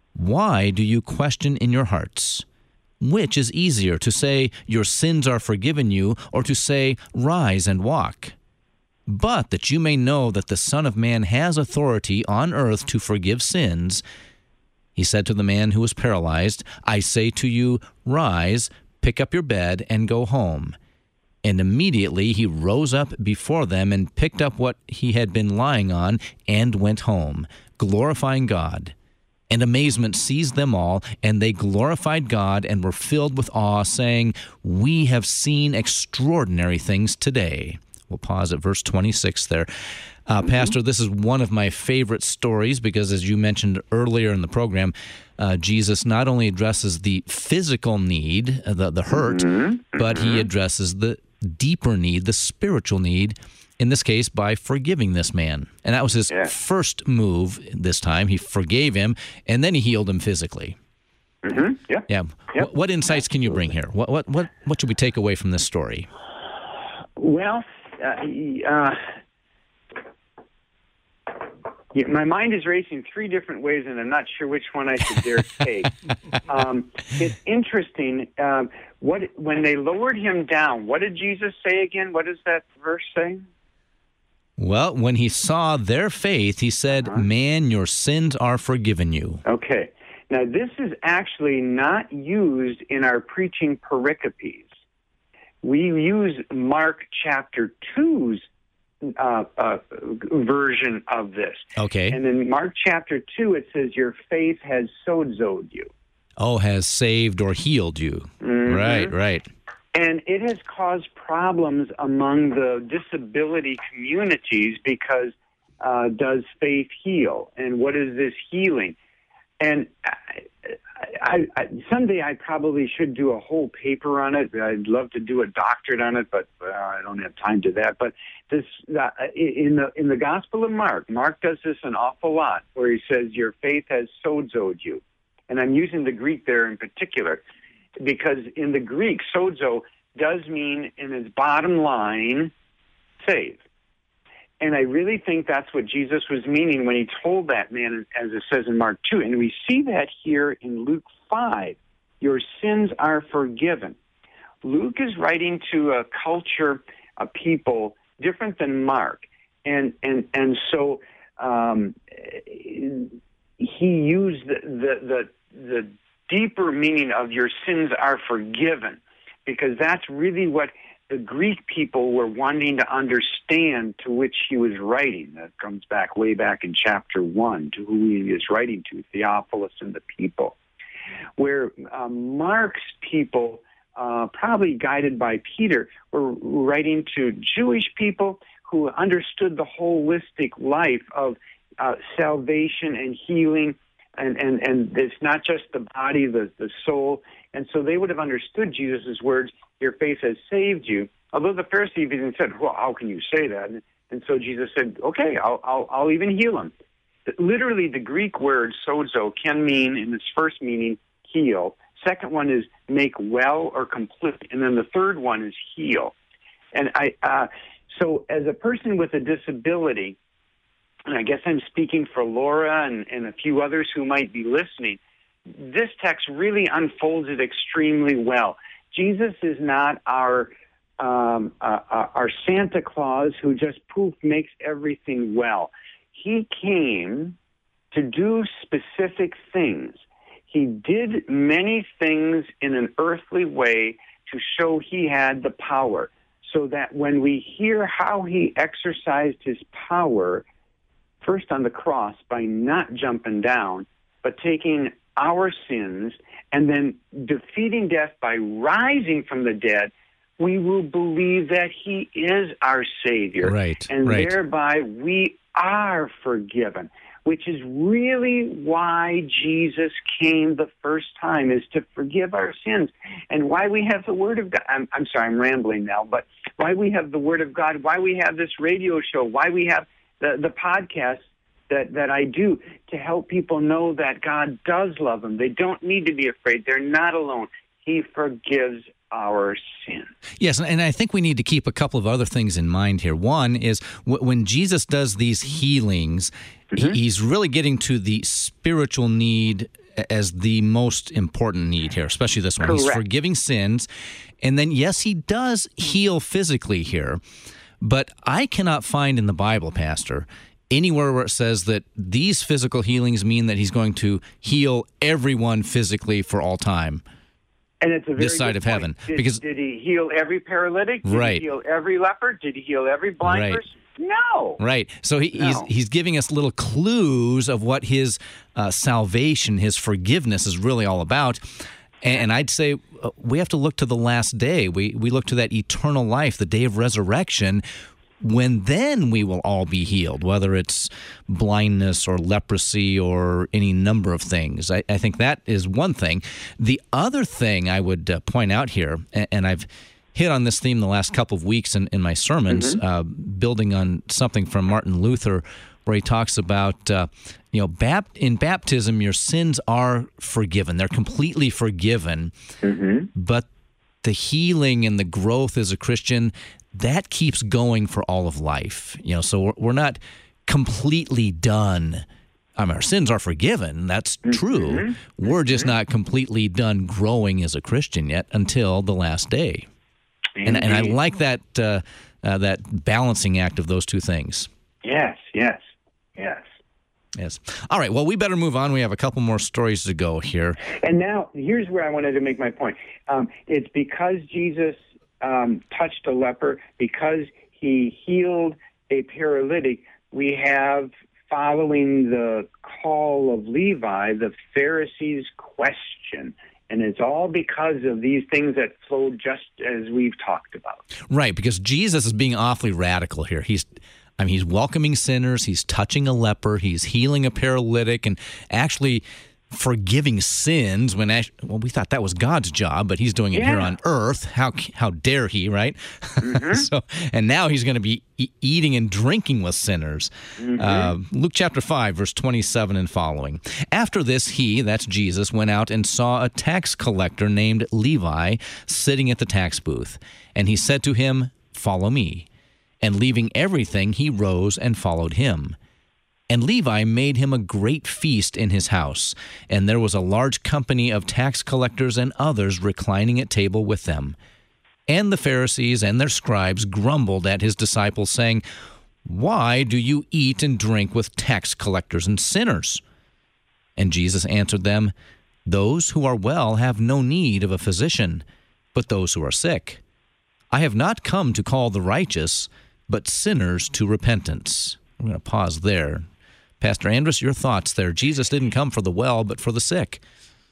"Why do you question in your hearts? Which is easier, to say, 'Your sins are forgiven you,' or to say, 'Rise and walk'? But that you may know that the Son of Man has authority on earth to forgive sins," he said to the man who was paralyzed, "I say to you, rise, pick up your bed, and go home." And immediately he rose up before them and picked up what he had been lying on and went home, glorifying God. And amazement seized them all, and they glorified God and were filled with awe, saying, "We have seen extraordinary things today." We'll pause at verse twenty-six there. Uh, Pastor, this is one of my favorite stories because, as you mentioned earlier in the program, uh, Jesus not only addresses the physical need, uh, the, the hurt, mm-hmm. but he addresses the deeper need, the spiritual need, in this case, by forgiving this man. And that was his yeah. first move this time. He forgave him, and then he healed him physically. Mm-hmm. Yeah. Yeah. Yep. What, what insights can you bring here? What what what what should we take away from this story? Well, uh, uh, yeah, my mind is racing three different ways, and I'm not sure which one I should dare take. um, it's interesting. Um, what when they lowered him down, what did Jesus say again? What does that verse say? Well, when he saw their faith, he said, uh-huh. "Man, your sins are forgiven you." Okay. Now, this is actually not used in our preaching pericopes. We use Mark chapter two's uh, uh, version of this. Okay. And in Mark chapter two, it says, "Your faith has sozoed you." Oh, has saved or healed you. Mm-hmm. Right, right. And it has caused problems among the disability communities because uh, does faith heal? And what is this healing? And I, I, I, someday I probably should do a whole paper on it. I'd love to do a doctorate on it, but uh, I don't have time to that. But this uh, in the in the Gospel of Mark, Mark does this an awful lot, where he says, "Your faith has sozoed you," and I'm using the Greek there in particular because in the Greek, sozo does mean, in its bottom line, save. And I really think that's what Jesus was meaning when he told that man, as it says in Mark two. And we see that here in Luke five. Your sins are forgiven. Luke is writing to a culture, a people different than Mark. And and and so um, he used the, the, the, the deeper meaning of your sins are forgiven, because that's really what the Greek people were wanting to understand, to which he was writing. That comes back way back in chapter one, to who he is writing to, Theophilus and the people. Where uh, Mark's people, uh, probably guided by Peter, were writing to Jewish people who understood the holistic life of uh, salvation and healing, and, and, and it's not just the body, the, the soul. And so they would have understood Jesus' words, your faith has saved you. Although the Pharisees even said, well, how can you say that? And, and so Jesus said, okay, I'll, I'll, I'll even heal him. Literally, the Greek word sozo can mean, in its first meaning, heal. Second one is make well or complete. And then the third one is heal. And I, uh, so as a person with a disability, and I guess I'm speaking for Laura and, and a few others who might be listening, this text really unfolds it extremely well. Jesus is not our um, uh, our Santa Claus who just poof makes everything well. He came to do specific things. He did many things in an earthly way to show he had the power, so that when we hear how he exercised his power, first on the cross by not jumping down, but taking our sins and then defeating death by rising from the dead, we will believe that he is our Savior. Right, and right. thereby we are forgiven, which is really why Jesus came the first time, is to forgive our sins. And why we have the Word of God. I'm, I'm sorry, I'm rambling now, but why we have the Word of God, why we have this radio show, why we have the, the podcast that, that I do, to help people know that God does love them. They don't need to be afraid. They're not alone. He forgives our sin. Yes, and I think we need to keep a couple of other things in mind here. One is w- when Jesus does these healings, mm-hmm. he's really getting to the spiritual need as the most important need here, especially this one. Correct. He's forgiving sins. And then, yes, he does heal physically here, but I cannot find in the Bible, Pastor, anywhere where it says that these physical healings mean that he's going to heal everyone physically for all time. And it's a very this side good of point. heaven. Did, because did he heal every paralytic? Did right. he heal every leper? Did he heal every blind right. person? No. Right. So he, no. he's he's giving us little clues of what his uh, salvation, his forgiveness is really all about. And, and I'd say uh, we have to look to the last day. We we look to that eternal life, the day of resurrection, when then we will all be healed, whether it's blindness or leprosy or any number of things. I, I think that is one thing. The other thing I would uh, point out here, and, and I've hit on this theme the last couple of weeks in, in my sermons, mm-hmm. uh, building on something from Martin Luther, where he talks about, uh, you know, bap- in baptism, your sins are forgiven. They're completely forgiven, mm-hmm. but the healing and the growth as a Christian, that keeps going for all of life. You know, so we're, we're not completely done. I mean, our sins are forgiven. That's true. Mm-hmm. We're just not completely done growing as a Christian yet until the last day. And, and I like that uh, uh, that balancing act of those two things. Yes, yes, yes. Yes. All right. Well, we better move on. We have a couple more stories to go here. And now, here's where I wanted to make my point. Um, it's because Jesus um, touched a leper, because he healed a paralytic, we have, following the call of Levi, the Pharisees' question. And it's all because of these things that flow just as we've talked about. Right, because Jesus is being awfully radical here. He's I mean, he's welcoming sinners, he's touching a leper, he's healing a paralytic, and actually forgiving sins when, actually, well, we thought that was God's job, but he's doing it Yeah. here on earth. How how dare he, right? Mm-hmm. so, and now he's going to be e- eating and drinking with sinners. Mm-hmm. Uh, Luke chapter five, verse twenty-seven and following. After this, he, that's Jesus, went out and saw a tax collector named Levi sitting at the tax booth. And he said to him, "Follow me." And leaving everything, he rose and followed him. And Levi made him a great feast in his house, and there was a large company of tax collectors and others reclining at table with them. And the Pharisees and their scribes grumbled at his disciples, saying, "Why do you eat and drink with tax collectors and sinners?" And Jesus answered them, "Those who are well have no need of a physician, but those who are sick. I have not come to call the righteous, but sinners to repentance." I'm going to pause there. Pastor Andrus, your thoughts there. Jesus didn't come for the well, but for the sick.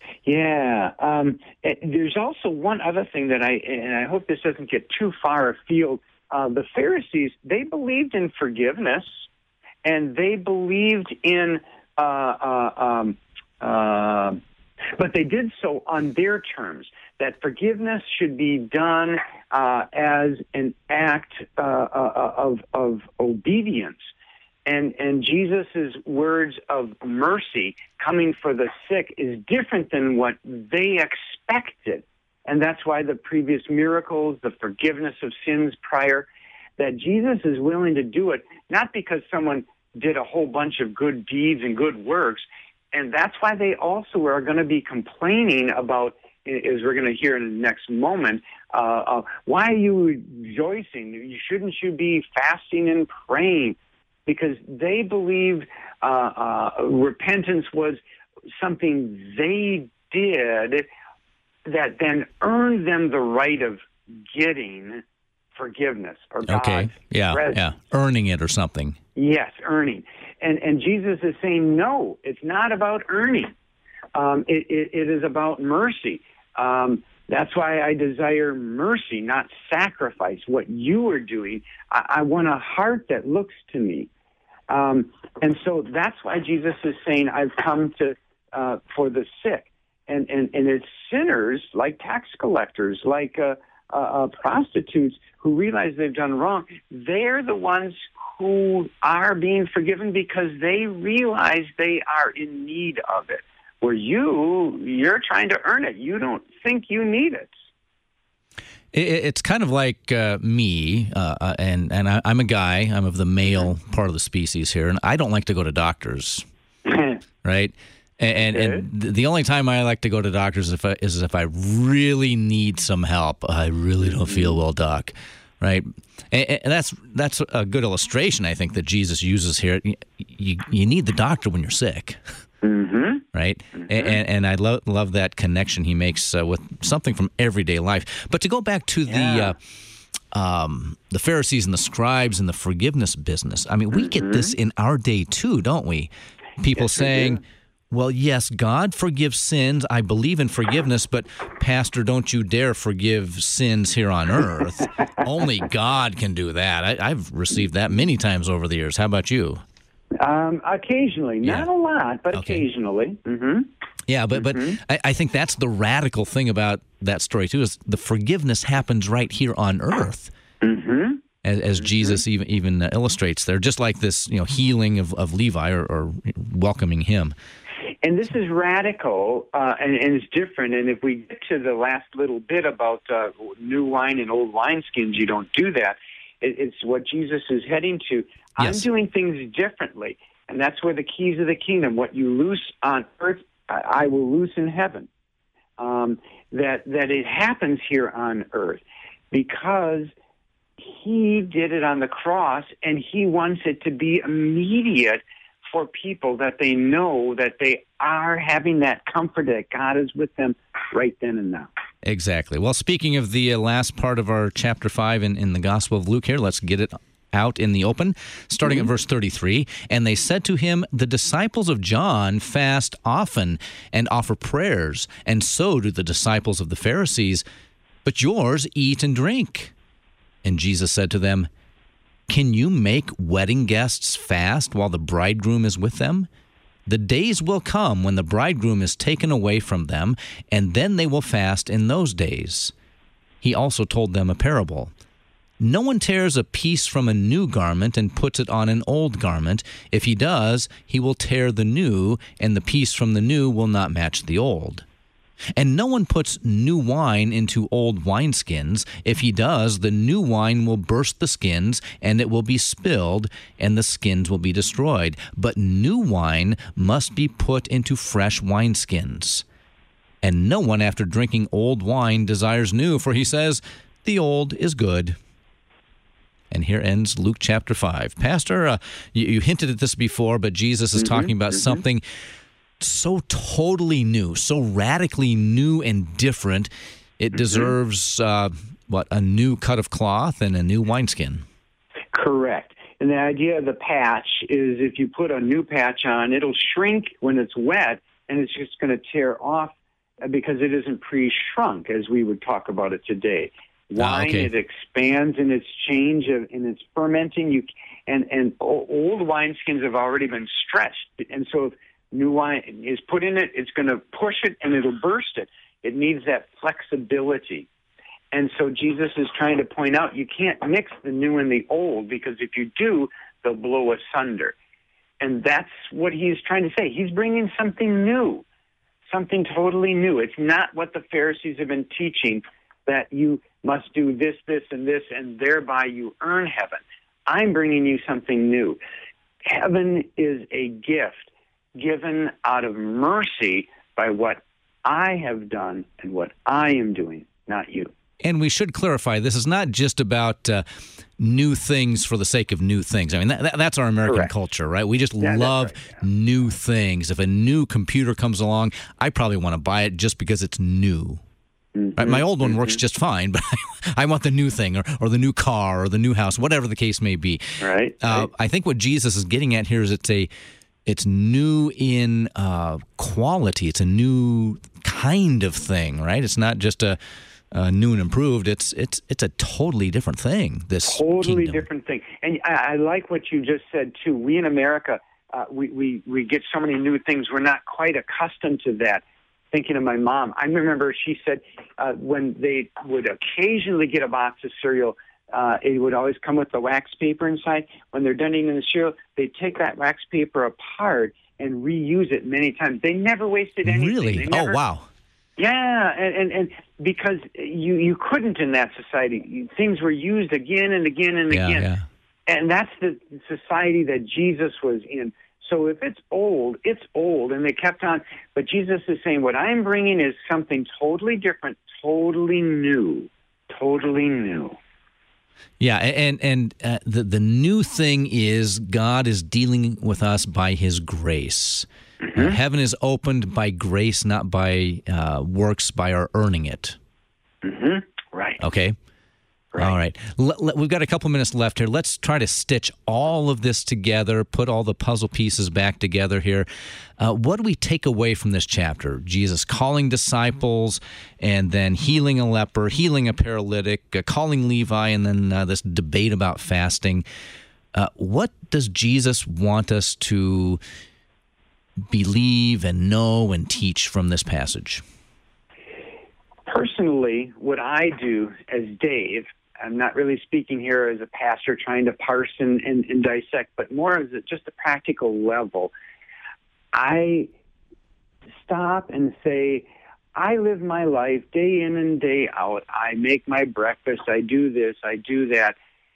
Yeah. Um, it, there's also one other thing that I, and I hope this doesn't get too far afield. Uh, the Pharisees, they believed in forgiveness, and they believed in, uh, uh, um, uh, but they did so on their terms, that forgiveness should be done uh, as an act uh, uh, of, of obedience. And and Jesus' words of mercy coming for the sick is different than what they expected. And that's why the previous miracles, the forgiveness of sins prior, that Jesus is willing to do it, not because someone did a whole bunch of good deeds and good works. And that's why they also are going to be complaining about, as we're going to hear in the next moment, uh, uh, why are you rejoicing? Shouldn't you be fasting and praying? Because they believed uh, uh, repentance was something they did that then earned them the right of getting forgiveness or God's Okay, yeah, presence. yeah, earning it or something. Yes, earning. And and Jesus is saying, no, it's not about earning. Um, it, it, it is about mercy. Um, that's why I desire mercy, not sacrifice. What you are doing, I, I want a heart that looks to me. Um, and so that's why Jesus is saying, I've come to uh, for the sick. And, and, and it's sinners like tax collectors, like uh, uh, uh, prostitutes who realize they've done wrong. They're the ones who are being forgiven because they realize they are in need of it. Where you, you're trying to earn it. You don't think you need it. It's kind of like uh, me, uh, and and I, I'm a guy. I'm of the male part of the species here, and I don't like to go to doctors, right? And Okay. and the only time I like to go to doctors is if I, is if I really need some help. I really don't feel well, doc, right? And, and that's that's a good illustration, I think, that Jesus uses here. You you, you need the doctor when you're sick. Mm-hmm. Right, mm-hmm. and, and I love love that connection he makes uh, with something from everyday life. But to go back to Yeah. the uh, um, the Pharisees and the scribes and the forgiveness business, I mean, we Mm-hmm. get this in our day too, don't we? People Yes, we saying, do. "Well, yes, God forgives sins. I believe in forgiveness, but Pastor, don't you dare forgive sins here on earth. Only God can do that." I, I've received that many times over the years. How about you? Um, occasionally, Yeah. not a lot, but Okay. occasionally. Mm-hmm. Yeah, but but I, I think that's the radical thing about that story too, is the forgiveness happens right here on earth, Mm-hmm. as, as Jesus even even uh, illustrates there, just like this, you know, healing of, of Levi or, or welcoming him. And this is radical, uh, and, and it's different. And if we get to the last little bit about uh, new wine and old wineskins, you don't do that. It, it's what Jesus is heading to. Yes. I'm doing things differently, and that's where the keys of the kingdom. What you loose on earth, I, I will loose in heaven. Um, that that it happens here on earth because he did it on the cross, and he wants it to be immediate for people, that they know that they are having that comfort that God is with them right then and now. Exactly. Well, speaking of the uh, last part of our chapter five in, in the Gospel of Luke here, let's get it out in the open, starting mm-hmm. at verse thirty-three. And they said to him, "The disciples of John fast often and offer prayers, and so do the disciples of the Pharisees, but yours eat and drink." And Jesus said to them, "Can you make wedding guests fast while the bridegroom is with them? The days will come when the bridegroom is taken away from them, and then they will fast in those days. He also told them a parable. No one tears a piece from a new garment and puts it on an old garment. If he does, he will tear the new, and the piece from the new will not match the old. And no one puts new wine into old wineskins. If he does, the new wine will burst the skins, and it will be spilled, and the skins will be destroyed. But new wine must be put into fresh wineskins. And no one, after drinking old wine, desires new, for he says, the old is good. And here ends Luke chapter five. Pastor, uh, you, you hinted at this before, but Jesus is mm-hmm, talking about mm-hmm. something so totally new, so radically new and different, it mm-hmm. deserves, uh, what, a new cut of cloth and a new wineskin. Correct. And the idea of the patch is if you put a new patch on, it'll shrink when it's wet, and it's just going to tear off because it isn't pre-shrunk, as we would talk about it today. Wine, ah, okay. It expands in its change, of, in its fermenting, you and, and old wineskins have already been stretched. And so if new wine is put in it, it's going to push it and it'll burst it. It needs that flexibility. And so Jesus is trying to point out you can't mix the new and the old, because if you do, they'll blow asunder. And that's what he's trying to say. He's bringing something new, something totally new. It's not what the Pharisees have been teaching, that you must do this, this, and this, and thereby you earn heaven. I'm bringing you something new. Heaven is a gift given out of mercy by what I have done and what I am doing, not you. And we should clarify, this is not just about uh, new things for the sake of new things. I mean, that, that, that's our American Correct. Culture, right? We just yeah, love right, yeah. new things. If a new computer comes along, I probably want to buy it just because it's new. Mm-hmm. Right? My old one mm-hmm. works just fine, but I, I want the new thing, or, or the new car, or the new house, whatever the case may be. Right. Uh, right. I think what Jesus is getting at here is it's a it's new in uh, quality. It's a new kind of thing, right? It's not just a Uh, new and improved. It's it's it's a totally different thing. This totally kingdom. different thing. And I, I like what you just said too. We in America, uh, we, we we get so many new things. We're not quite accustomed to that. Thinking of my mom, I remember she said uh, when they would occasionally get a box of cereal, uh, it would always come with the wax paper inside. When they're done eating the cereal, they take that wax paper apart and reuse it many times. They never wasted anything. Really? Never, oh wow. Yeah, and, and, and because you, you couldn't in that society. Things were used again and again and yeah, again. Yeah. And that's the society that Jesus was in. So if it's old, it's old, and they kept on. But Jesus is saying, what I'm bringing is something totally different, totally new, totally new. Yeah, and and uh, the the new thing is God is dealing with us by His grace. Mm-hmm. Uh, heaven is opened by grace, not by uh, works, by our earning it. Mm-hmm. Right. Okay. Right. All right. L- l- we've got a couple minutes left here. Let's try to stitch all of this together, put all the puzzle pieces back together here. Uh, what do we take away from this chapter? Jesus calling disciples, and then healing a leper, healing a paralytic, uh, calling Levi, and then uh, this debate about fasting. Uh, what does Jesus want us to believe and know and teach from this passage? Personally, what I do as Dave, I'm not really speaking here as a pastor trying to parse and, and, and dissect, but more as a, just a practical level. I stop and say, I live my life day in and day out. I make my breakfast. I do this. I do that.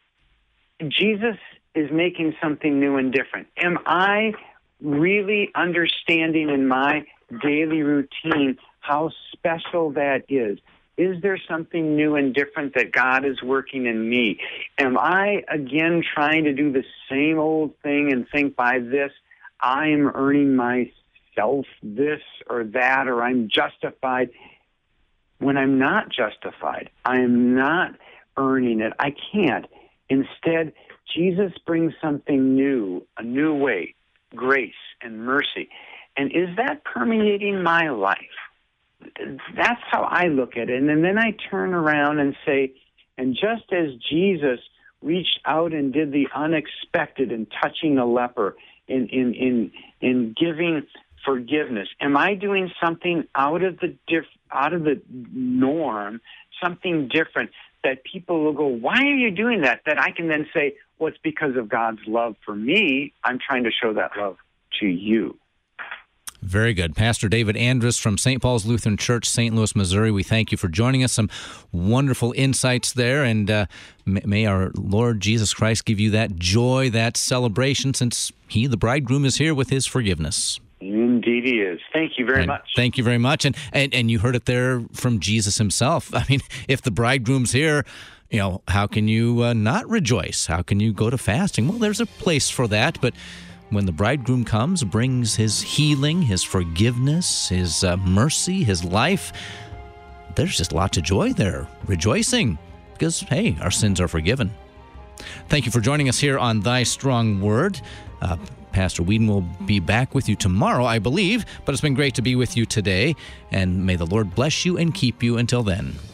Jesus is making something new and different. Am I really understanding in my daily routine how special that is? Is there something new and different that God is working in me? Am I, again, trying to do the same old thing and think by this, I'm earning myself this or that, or I'm justified, when I'm not justified? I am not earning it. I can't. Instead, Jesus brings something new, a new way, grace and mercy. And is that permeating my life? That's how I look at it. And then I turn around and say, and just as Jesus reached out and did the unexpected in touching a leper in in in in giving forgiveness? Am I doing something out of the diff, out of the norm, something different that people will go, why are you doing that? That I can then say, well, it's because of God's love for me. I'm trying to show that love to you. Very good. Pastor David Andrus from Saint Paul's Lutheran Church, Saint Louis, Missouri. We thank you for joining us. Some wonderful insights there, and uh, may our Lord Jesus Christ give you that joy, that celebration, since he, the bridegroom, is here with his forgiveness. Indeed he is. Thank you very and much. Thank you very much. And, and and you heard it there from Jesus himself. I mean, if the bridegroom's here, you know, how can you uh, not rejoice? How can you go to fasting? Well, there's a place for that, but when the bridegroom comes, brings his healing, his forgiveness, his uh, mercy, his life, there's just lots of joy there, rejoicing, because, hey, our sins are forgiven. Thank you for joining us here on Thy Strong Word. Uh, Pastor Whedon will be back with you tomorrow, I believe, but it's been great to be with you today, and may the Lord bless you and keep you until then.